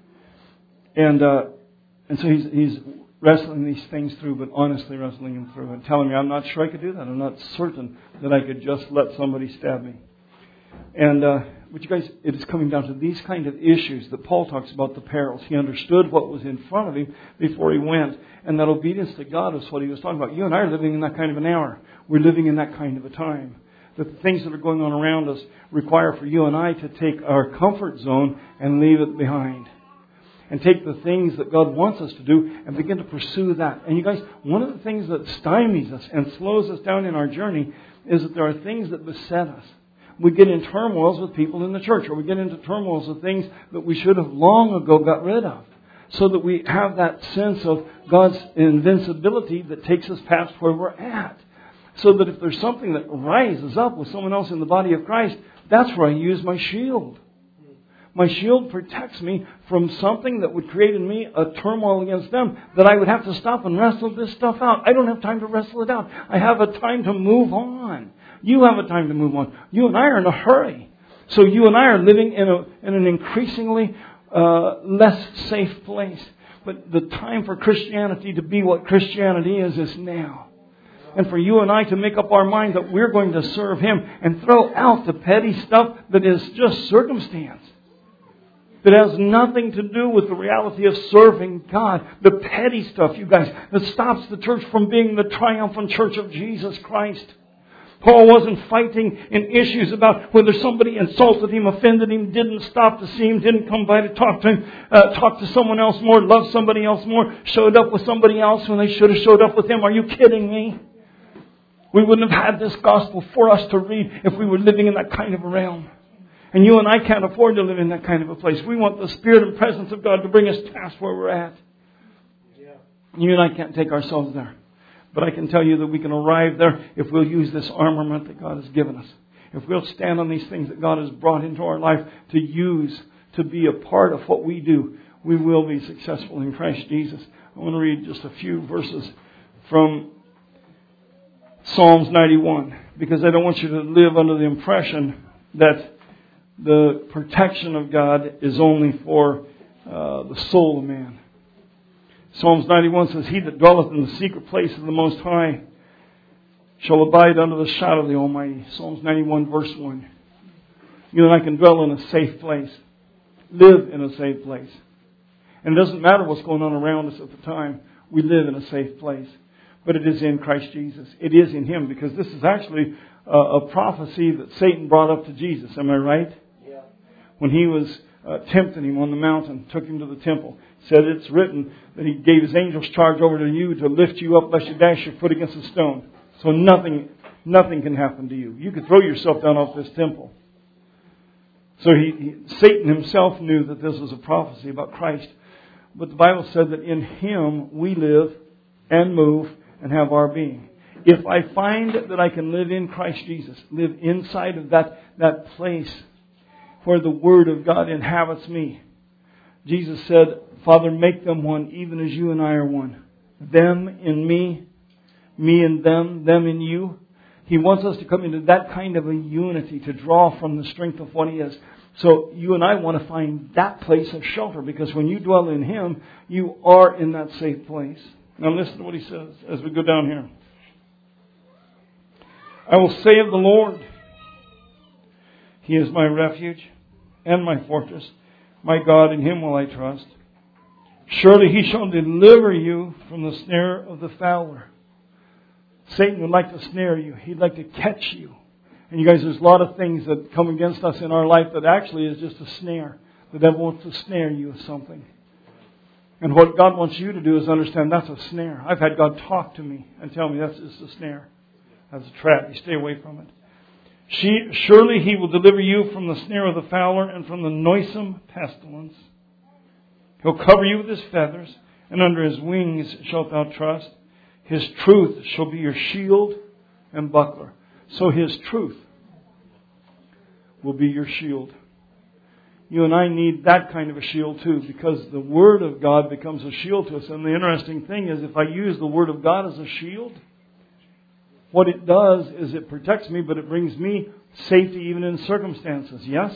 And uh, and so he's he's wrestling these things through, but honestly wrestling them through and telling me, I'm not sure I could do that. I'm not certain that I could just let somebody stab me. And uh, but you guys, it is coming down to these kind of issues that Paul talks about, the perils. He understood what was in front of him before he went. And that obedience to God is what he was talking about. You and I are living in that kind of an hour. We're living in that kind of a time. That the things that are going on around us require for you and I to take our comfort zone and leave it behind. And take the things that God wants us to do and begin to pursue that. And you guys, one of the things that stymies us and slows us down in our journey is that there are things that beset us. We get in turmoils with people in the church, or we get into turmoils with things that we should have long ago got rid of, so that we have that sense of God's invincibility that takes us past where we're at. so that if there's something that rises up with someone else in the body of Christ, that's where I use my shield. My shield protects me from something that would create in me a turmoil against them, that I would have to stop and wrestle this stuff out. I don't have time to wrestle it out. I have a time to move on. You have a time to move on. You and I are in a hurry. So you and I are living in, a, in an increasingly uh, less safe place. But the time for Christianity to be what Christianity is, is now. And for you and I to make up our mind that we're going to serve Him and throw out the petty stuff that is just circumstance. That has nothing to do with the reality of serving God. The petty stuff, you guys, that stops the church from being the triumphant church of Jesus Christ. Paul wasn't fighting in issues about whether somebody insulted him, offended him, didn't stop to see him, didn't come by to talk to him, uh, talk to someone else more, love somebody else more, showed up with somebody else when they should have showed up with him. Are you kidding me? We wouldn't have had this gospel for us to read if we were living in that kind of a realm. And you and I can't afford to live in that kind of a place. We want the Spirit and presence of God to bring us past where we're at. Yeah. You and I can't take ourselves there. But I can tell you that we can arrive there if we'll use this armament that God has given us. If we'll stand on these things that God has brought into our life to use, to be a part of what we do, we will be successful in Christ Jesus. I want to read just a few verses from Psalms ninety-one, because I don't want you to live under the impression that the protection of God is only for uh, the soul of man. Psalms ninety-one says, He that dwelleth in the secret place of the Most High shall abide under the shadow of the Almighty. Psalms ninety-one verse one. You and I can dwell in a safe place. Live in a safe place. And it doesn't matter what's going on around us at the time. We live in a safe place. But it is in Christ Jesus. It is in Him, because this is actually a, a prophecy that Satan brought up to Jesus. Am I right? Yeah. When he was uh, tempting Him on the mountain, took Him to the temple. Said it's written that He gave His angels charge over to you to lift you up lest you dash your foot against a stone. So nothing, nothing can happen to you. You could throw yourself down off this temple. So he, he, Satan himself knew that this was a prophecy about Christ. But the Bible said that in Him we live and move and have our being. If I find that I can live in Christ Jesus, live inside of that, that place where the Word of God inhabits me, Jesus said, Father, make them one, even as you and I are one. Them in me, me in them, them in you. He wants us to come into that kind of a unity, to draw from the strength of what He is. So you and I want to find that place of shelter, because when you dwell in Him, you are in that safe place. Now listen to what He says as we go down here. I will say of the Lord, He is my refuge and my fortress. My God, in Him will I trust. Surely He shall deliver you from the snare of the fowler. Satan would like to snare you. He'd like to catch you. And you guys, there's a lot of things that come against us in our life that actually is just a snare. The devil wants to snare you with something. And what God wants you to do is understand that's a snare. I've had God talk to me and tell me that's just a snare. That's a trap. You stay away from it. She, surely He will deliver you from the snare of the fowler and from the noisome pestilence. He'll cover you with His feathers, and under His wings shalt thou trust. His truth shall be your shield and buckler. So His truth will be your shield. You and I need that kind of a shield too, because the Word of God becomes a shield to us. And the interesting thing is, if I use the Word of God as a shield, what it does is it protects me, but it brings me safety even in circumstances. Yes?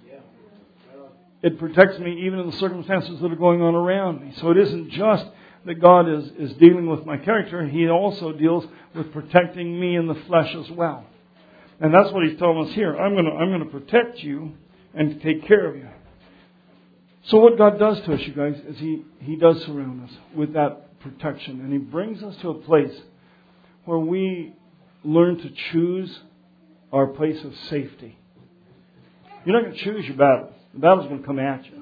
It protects me even in the circumstances that are going on around me. So it isn't just that God is, is dealing with my character. He also deals with protecting me in the flesh as well. And that's what He's telling us here. I'm going to, I'm going to protect you and take care of you. So what God does to us, you guys, is He, He does surround us with that protection. And He brings us to a place where we learn to choose our place of safety. You're not going to choose your battles. The battle's going to come at you.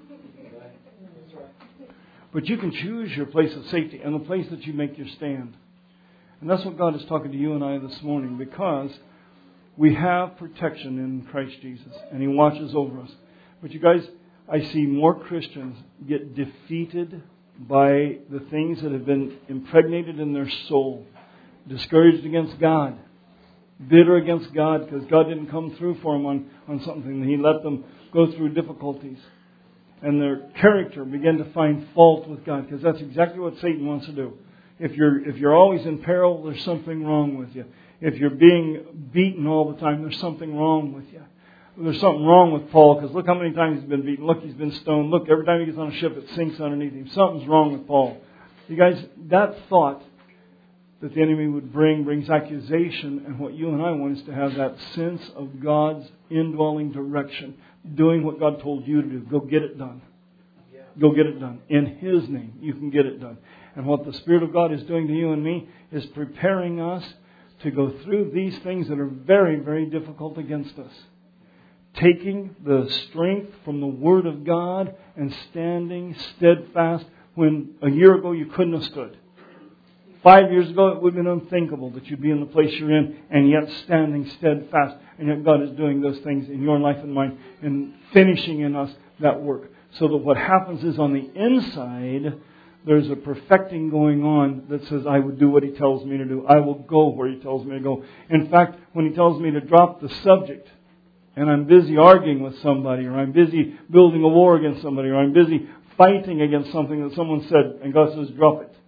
But you can choose your place of safety and the place that you make your stand. And that's what God is talking to you and I this morning, because we have protection in Christ Jesus and He watches over us. But you guys, I see more Christians get defeated by the things that have been impregnated in their soul, discouraged against God, bitter against God because God didn't come through for them on, on something. He let them go through difficulties. And their character began to find fault with God, because that's exactly what Satan wants to do. If you're if you're always in peril, there's something wrong with you. If you're being beaten all the time, there's something wrong with you. There's something wrong with Paul, because look how many times he's been beaten. Look, he's been stoned. Look, every time he gets on a ship, it sinks underneath him. Something's wrong with Paul. You guys, that thought that the enemy would bring brings accusation, and what you and I want is to have that sense of God's indwelling direction, doing what God told you to do. Go get it done. Go get it done. In His name, you can get it done. And what the Spirit of God is doing to you and me is preparing us to go through these things that are very, very difficult against us. Taking the strength from the Word of God and standing steadfast when a year ago you couldn't have stood. Five years ago it would have been unthinkable that you'd be in the place you're in, and yet standing steadfast. And yet God is doing those things in your life and mine and finishing in us that work. So that what happens is on the inside, there's a perfecting going on that says, I would do what He tells me to do. I will go where He tells me to go. In fact, when He tells me to drop the subject, and I'm busy arguing with somebody, or I'm busy building a war against somebody, or I'm busy fighting against something that someone said, and God says, drop it.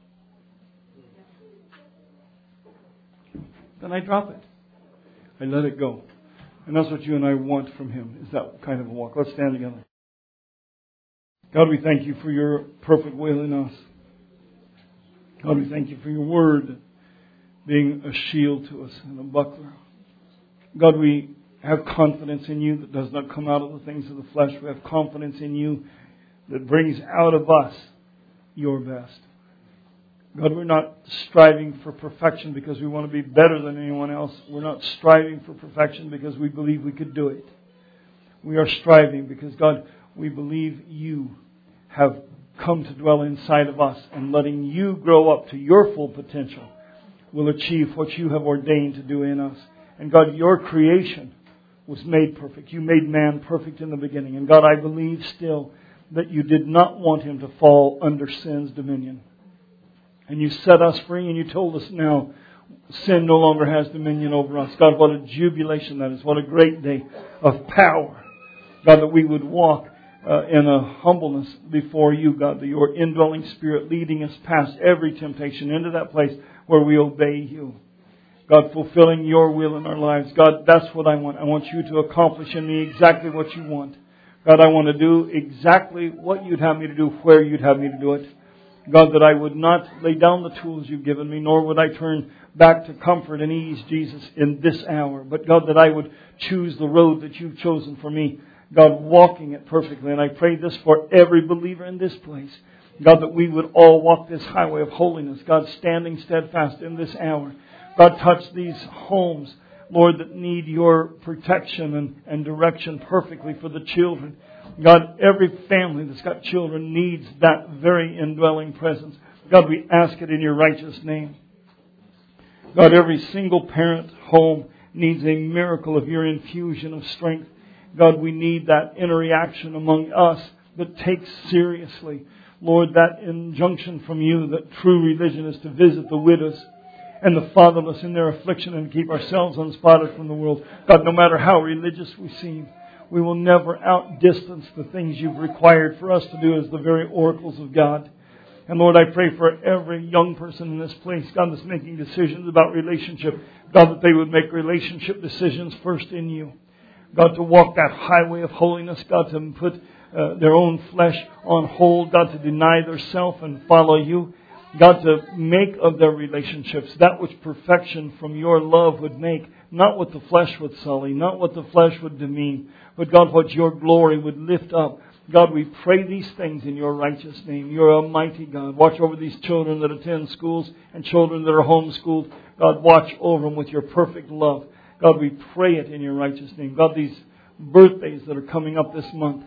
Then I drop it. I let it go. And that's what you and I want from Him, is that kind of a walk. Let's stand together. God, we thank You for Your perfect will in us. God, we thank You for Your Word being a shield to us and a buckler. God, we have confidence in You that does not come out of the things of the flesh. We have confidence in You that brings out of us Your best. God, we're not striving for perfection because we want to be better than anyone else. We're not striving for perfection because we believe we could do it. We are striving because, God, we believe You have come to dwell inside of us, and letting You grow up to Your full potential will achieve what You have ordained to do in us. And God, Your creation was made perfect. You made man perfect in the beginning. And God, I believe still that You did not want him to fall under sin's dominion. And You set us free, and You told us now sin no longer has dominion over us. God, what a jubilation that is. What a great day of power. God, that we would walk uh, in a humbleness before You, God, that Your indwelling Spirit leading us past every temptation into that place where we obey You. God, fulfilling Your will in our lives. God, that's what I want. I want You to accomplish in me exactly what You want. God, I want to do exactly what You'd have me to do, where You'd have me to do it. God, that I would not lay down the tools You've given me, nor would I turn back to comfort and ease, Jesus, in this hour. But God, that I would choose the road that You've chosen for me. God, walking it perfectly. And I pray this for every believer in this place. God, that we would all walk this highway of holiness. God, standing steadfast in this hour. God, touch these homes, Lord, that need Your protection and, and direction perfectly for the children. God, every family that's got children needs that very indwelling presence. God, we ask it in Your righteous name. God, every single parent home needs a miracle of Your infusion of strength. God, we need that interaction among us that takes seriously, Lord, that injunction from You that true religion is to visit the widows and the fatherless in their affliction and keep ourselves unspotted from the world. God, no matter how religious we seem, we will never outdistance the things You've required for us to do as the very oracles of God. And Lord, I pray for every young person in this place, God, that's making decisions about relationship. God, that they would make relationship decisions first in You. God, to walk that highway of holiness. God, to put uh, their own flesh on hold. God, to deny their self and follow You. God, to make of their relationships that which perfection from Your love would make. Not what the flesh would sully, not what the flesh would demean, but God, what Your glory would lift up. God, we pray these things in Your righteous name. You're a mighty God. Watch over these children that attend schools and children that are homeschooled. God, watch over them with Your perfect love. God, we pray it in Your righteous name. God, these birthdays that are coming up this month,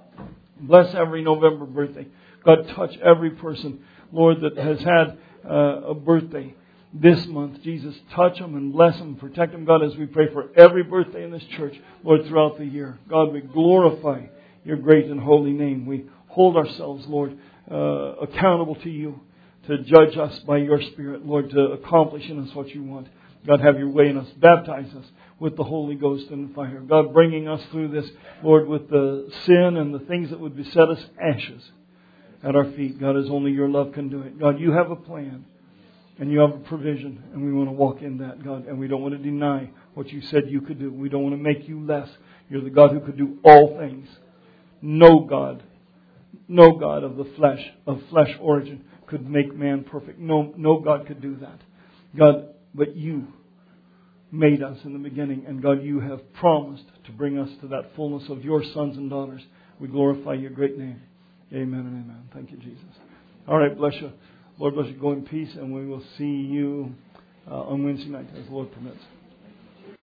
bless every November birthday. God, touch every person, Lord, that has had uh, a birthday this month. Jesus, touch them and bless them, protect them, God, as we pray for every birthday in this church, Lord, throughout the year. God, we glorify Your great and holy name. We hold ourselves, Lord, uh, accountable to You to judge us by Your Spirit, Lord, to accomplish in us what You want. God, have your way in us. Baptize us with the Holy Ghost and fire. God, bringing us through this, Lord, with the sin and the things that would beset us, ashes at our feet. God, as only your love can do it. God, you have a plan and you have a provision, and we want to walk in that, God. And we don't want to deny what you said you could do. We don't want to make you less. You're the God who could do all things. No God, no God of the flesh, of flesh origin, could make man perfect. No, no God could do that. God, but you made us in the beginning, and God, you have promised to bring us to that fullness of your sons and daughters. We glorify your great name. Amen and amen. Thank you, Jesus. All right, bless you. Lord bless you. Go in peace, and we will see you uh, on Wednesday night as the Lord permits.